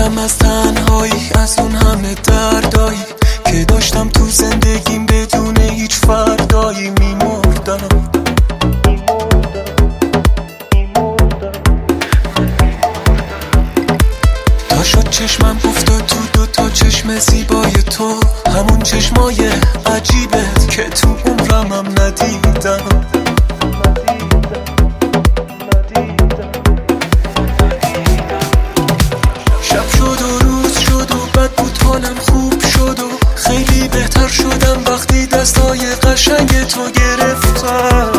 میرم از تنهایی، از اون همه دردایی که داشتم تو زندگیم بدون هیچ فردایی. میمردم تا شد چشمم افتاد تو دوتا چشم زیبای تو، همون چشمای عجیبت که تو عمرم ندیدم. شب شد و روز شد و بد بود حالم خوب شد و خیلی بهتر شدم وقتی دستای قشنگ تو گرفتم.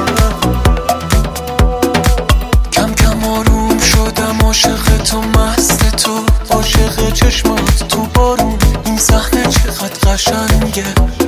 کم کم آروم شدم، عاشق تو مست تو، عاشق چشمات تو بارون. این صحنه چقدر قشنگه.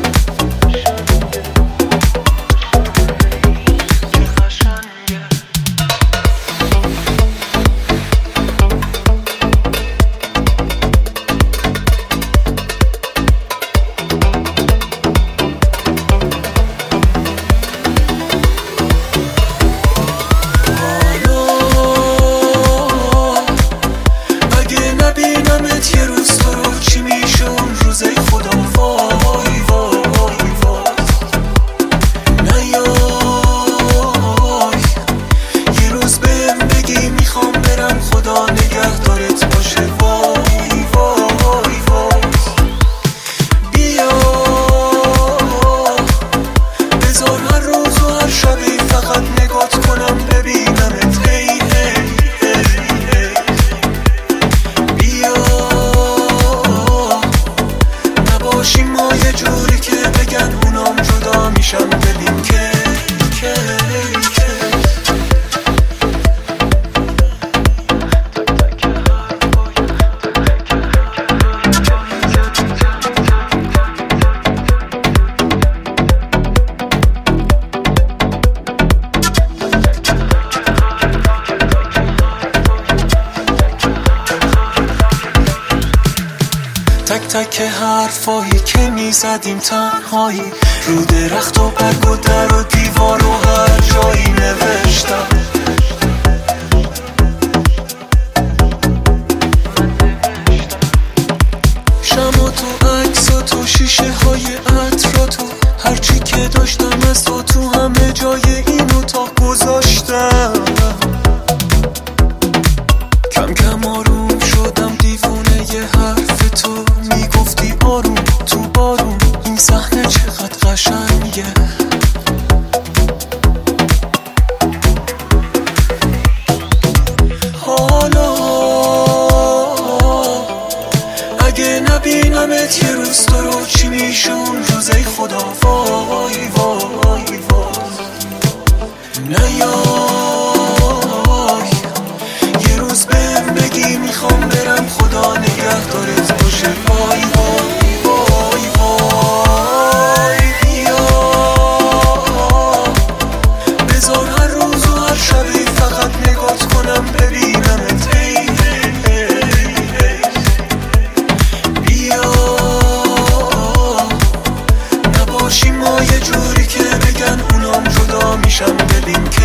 تک تک حرفایی که میزدیم تنهایی، رو درخت و برگ و در و دیوار و هر جایی نوشتم. شما تو عکس و تو شیشه های عطر تو، هرچی که داشتم از تو همه جای این اتاق گذاشتم. کم کم آروم شدم، دیوونه ی حرف تو، میگفتی آروم تو بارون. این صحنه چقدر قشنگه. حالا اگه نبینمت یه روز تو رو چی میشه اون روزه خدا؟ وای وای وای نیای یه روز بهم بگی میخوام برم، خدا نگهدارت باشه. وای وای وای وای بیا بذار هر روز و هر شبی فقط نگات کنم ببینمت. ای ای ای بیا نباشیم ما یه جوری که بگن اونام جدا میشن. ببین که